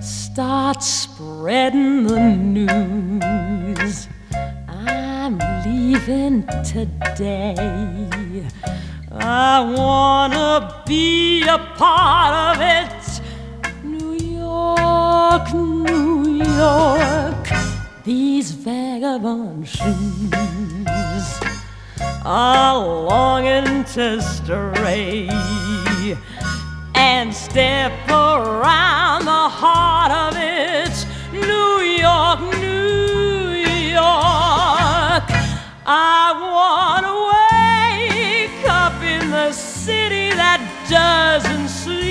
start spreading the news. I'm leaving today. I wanna be a part of it. New York, New York, these vagabond shoes are longing to stray and step around the heart of it. New York, New York, I wanna wake up in the city that doesn't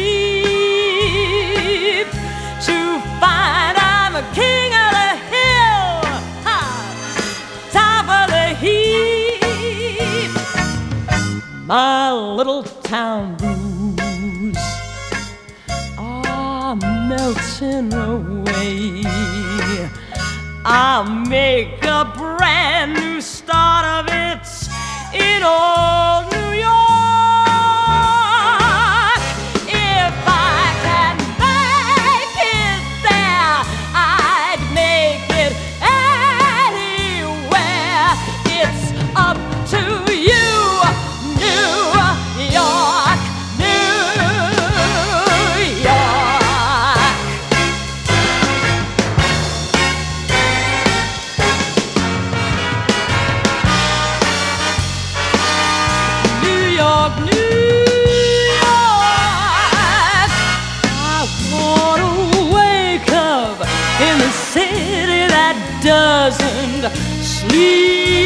sleep, to find I'm the king of the hill, top of the heap. My little town blues are melting away. I'll make a brand new start of it in old New York. If I can make it there, I'd make it anywhere. It's up to you, New York, New York. New York, New York, I wanna wake up in the city that doesn't sleep.